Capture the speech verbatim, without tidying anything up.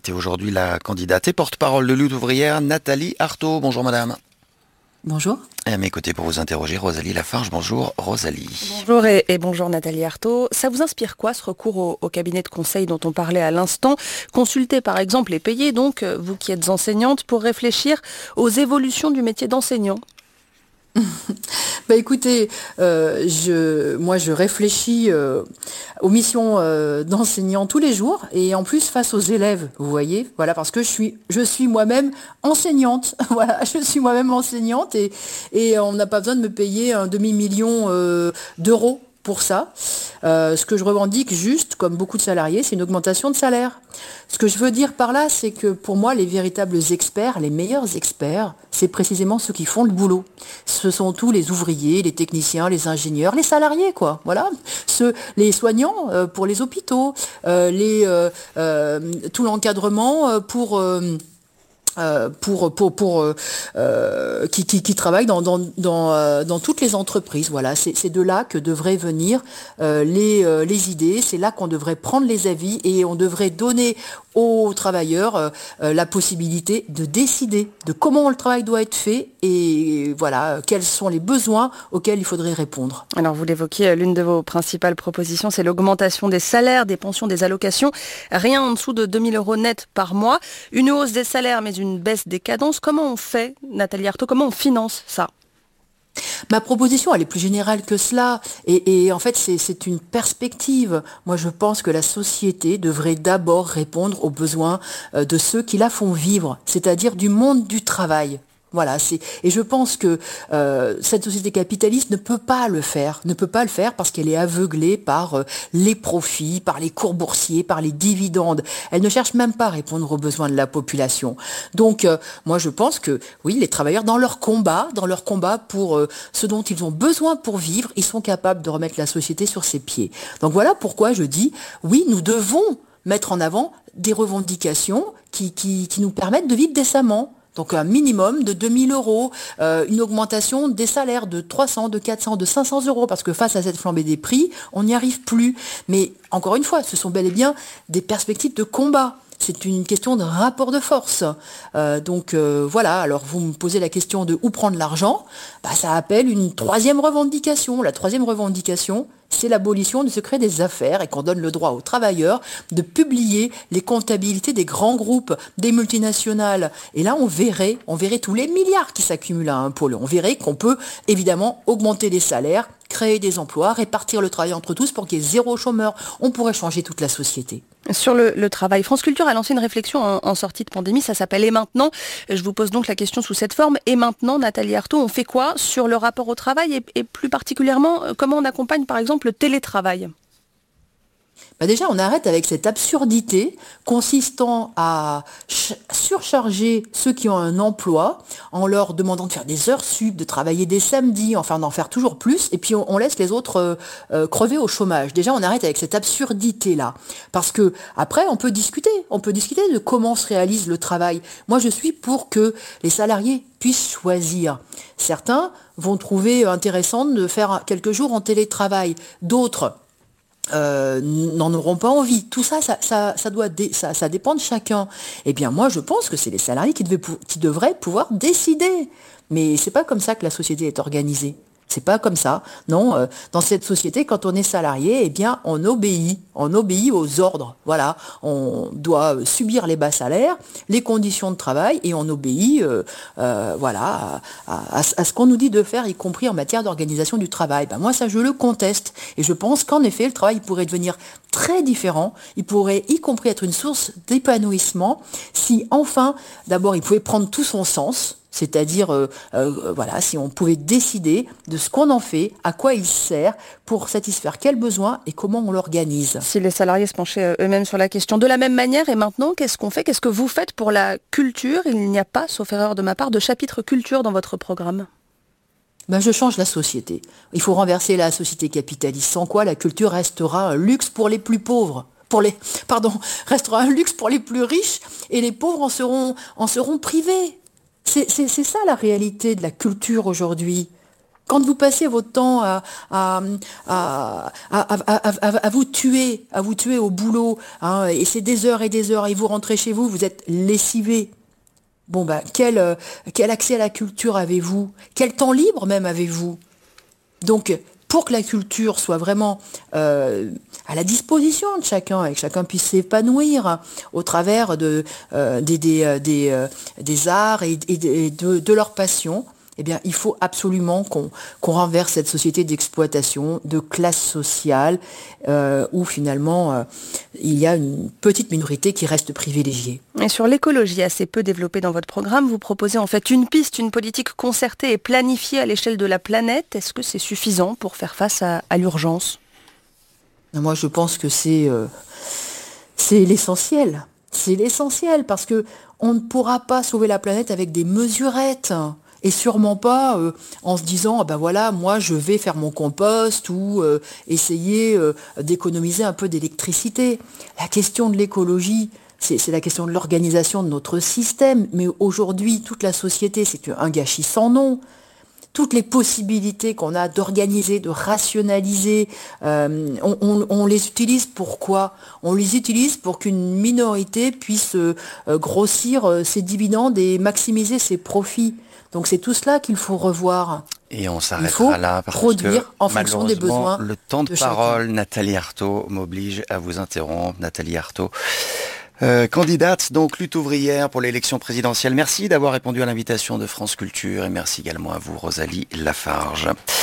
invitée aujourd'hui, la candidate et porte-parole de Lutte ouvrière, Nathalie Arthaud. Bonjour madame. Bonjour. Et à mes côtés pour vous interroger, Rosalie Lafarge. Bonjour Rosalie. Bonjour et, et bonjour Nathalie Arthaud. Ça vous inspire quoi ce recours au, au cabinet de conseil dont on parlait à l'instant? Consulter par exemple et payer donc, vous qui êtes enseignante, pour réfléchir aux évolutions du métier d'enseignant. Bah écoutez, euh, je, moi je réfléchis euh, aux missions euh, d'enseignant tous les jours et en plus face aux élèves, vous voyez, voilà, parce que je suis, je suis moi-même enseignante, voilà, je suis moi-même enseignante et, et on n'a pas besoin de me payer un demi-million euh, d'euros pour ça. Euh, ce que je revendique juste, comme beaucoup de salariés, c'est une augmentation de salaire. Ce que je veux dire par là, c'est que pour moi, les véritables experts, les meilleurs experts, c'est précisément ceux qui font le boulot. Ce sont tous les ouvriers, les techniciens, les ingénieurs, les salariés, quoi. Voilà. Ceux, les soignants euh, pour les hôpitaux, euh, les, euh, euh, tout l'encadrement euh, pour... Euh, Euh, pour pour pour euh, euh, qui, qui qui travaillent dans dans dans, euh, dans toutes les entreprises. Voilà, c'est c'est de là que devraient venir euh, les euh, les idées. C'est là qu'on devrait prendre les avis et on devrait donner aux travailleurs euh, euh, la possibilité de décider de comment le travail doit être fait et voilà quels sont les besoins auxquels il faudrait répondre. Alors vous l'évoquiez, l'une de vos principales propositions, c'est l'augmentation des salaires, des pensions, des allocations. Rien en dessous de deux mille euros net par mois. Une hausse des salaires, mais une baisse des cadences. Comment on fait, Nathalie Arthaud, comment on finance ça ? Ma proposition, elle est plus générale que cela. Et, et en fait, c'est, c'est une perspective. Moi, je pense que la société devrait d'abord répondre aux besoins de ceux qui la font vivre, c'est-à-dire du monde du travail. Voilà, c'est et je pense que euh, cette société capitaliste ne peut pas le faire, ne peut pas le faire parce qu'elle est aveuglée par euh, les profits, par les cours boursiers, par les dividendes. Elle ne cherche même pas à répondre aux besoins de la population. Donc, euh, moi, je pense que oui, les travailleurs dans leur combat, dans leur combat pour euh, ce dont ils ont besoin pour vivre, ils sont capables de remettre la société sur ses pieds. Donc voilà pourquoi je dis oui, nous devons mettre en avant des revendications qui qui, qui nous permettent de vivre décemment. Donc un minimum de deux mille euros, euh, une augmentation des salaires de trois cents, de quatre cents, de cinq cents euros, parce que face à cette flambée des prix, on n'y arrive plus. Mais encore une fois, ce sont bel et bien des perspectives de combat. C'est une question de rapport de force. Euh, donc euh, voilà, alors vous me posez la question de où prendre l'argent. Bah, ça appelle une troisième revendication. La troisième revendication, c'est l'abolition du secret des affaires et qu'on donne le droit aux travailleurs de publier les comptabilités des grands groupes, des multinationales. Et là, on verrait, on verrait tous les milliards qui s'accumulent à un pôle. On verrait qu'on peut évidemment augmenter les salaires, créer des emplois, répartir le travail entre tous pour qu'il y ait zéro chômeur. On pourrait changer toute la société. Sur le, le travail, France Culture a lancé une réflexion en, en sortie de pandémie, ça s'appelle « Et maintenant ?» Je vous pose donc la question sous cette forme. Et maintenant, Nathalie Arthaud, on fait quoi sur le rapport au travail et, et plus particulièrement, comment on accompagne par exemple le télétravail ? Bah déjà, on arrête avec cette absurdité consistant à ch- surcharger ceux qui ont un emploi en leur demandant de faire des heures sup, de travailler des samedis, enfin d'en faire toujours plus, et puis on, on laisse les autres euh, euh, crever au chômage. Déjà, on arrête avec cette absurdité-là, parce que après, on peut discuter, on peut discuter de comment se réalise le travail. Moi, je suis pour que les salariés puissent choisir. Certains vont trouver intéressant de faire quelques jours en télétravail, d'autres Euh, n'en auront pas envie. Tout ça, ça, ça, ça doit, dé, ça, ça dépend de chacun. Eh bien, moi, je pense que c'est les salariés qui, devaient, qui devraient pouvoir décider. Mais c'est pas comme ça que la société est organisée. C'est pas comme ça. Non, euh, dans cette société, quand on est salarié, eh bien, on obéit. On obéit aux ordres. Voilà. On doit subir les bas salaires, les conditions de travail, et on obéit, euh, euh, voilà, à, à, à ce qu'on nous dit de faire, y compris en matière d'organisation du travail. Ben, moi, ça, je le conteste. Et je pense qu'en effet, le travail pourrait devenir très différent. Il pourrait, y compris, être une source d'épanouissement si, enfin, d'abord, il pouvait prendre tout son sens. C'est-à-dire, euh, euh, voilà, si on pouvait décider de ce qu'on en fait, à quoi il sert, pour satisfaire quels besoins et comment on l'organise. Si les salariés se penchaient eux-mêmes sur la question de la même manière, et maintenant, qu'est-ce qu'on fait ? Qu'est-ce que vous faites pour la culture ? Il n'y a pas, sauf erreur de ma part, de chapitre culture dans votre programme. Ben, je change la société. Il faut renverser la société capitaliste, sans quoi la culture restera un luxe pour les plus pauvres. Pour les, pardon, restera un luxe pour les plus riches, et les pauvres en seront, en seront privés. C'est, c'est, c'est ça la réalité de la culture aujourd'hui. Quand vous passez votre temps à, à, à, à, à, à, à vous tuer, à vous tuer au boulot, hein, et c'est des heures et des heures, et vous rentrez chez vous, vous êtes lessivé. Bon ben, quel, euh, quel accès à la culture avez-vous? Quel temps libre même avez-vous? Donc, pour que la culture soit vraiment euh, à la disposition de chacun et que chacun puisse s'épanouir au travers de, euh, des, des, des, euh, des arts et, et de, de leur passion, eh bien, il faut absolument qu'on qu'on renverse cette société d'exploitation, de classe sociale, euh, où finalement euh, il y a une petite minorité qui reste privilégiée. Et sur l'écologie assez peu développée dans votre programme, vous proposez en fait une piste, une politique concertée et planifiée à l'échelle de la planète. Est-ce que c'est suffisant pour faire face à, à l'urgence? Moi, je pense que c'est euh, c'est l'essentiel. C'est l'essentiel parce que on ne pourra pas sauver la planète avec des mesurettes. Et sûrement pas euh, en se disant, ah ben voilà, moi je vais faire mon compost ou euh, essayer euh, d'économiser un peu d'électricité. La question de l'écologie, c'est, c'est la question de l'organisation de notre système. Mais aujourd'hui, toute la société, c'est un gâchis sans nom. Toutes les possibilités qu'on a d'organiser, de rationaliser, euh, on, on, on les utilise pour quoi? On les utilise pour qu'une minorité puisse euh, grossir euh, ses dividendes et maximiser ses profits. Donc c'est tout cela qu'il faut revoir. Et on s'arrêtera là parce produire que en fonction des besoins. Le temps de, de parole, chacun. Nathalie Arthaud m'oblige à vous interrompre. Nathalie Arthaud, euh, candidate donc lutte ouvrière pour l'élection présidentielle. Merci d'avoir répondu à l'invitation de France Culture et merci également à vous Rosalie Lafarge.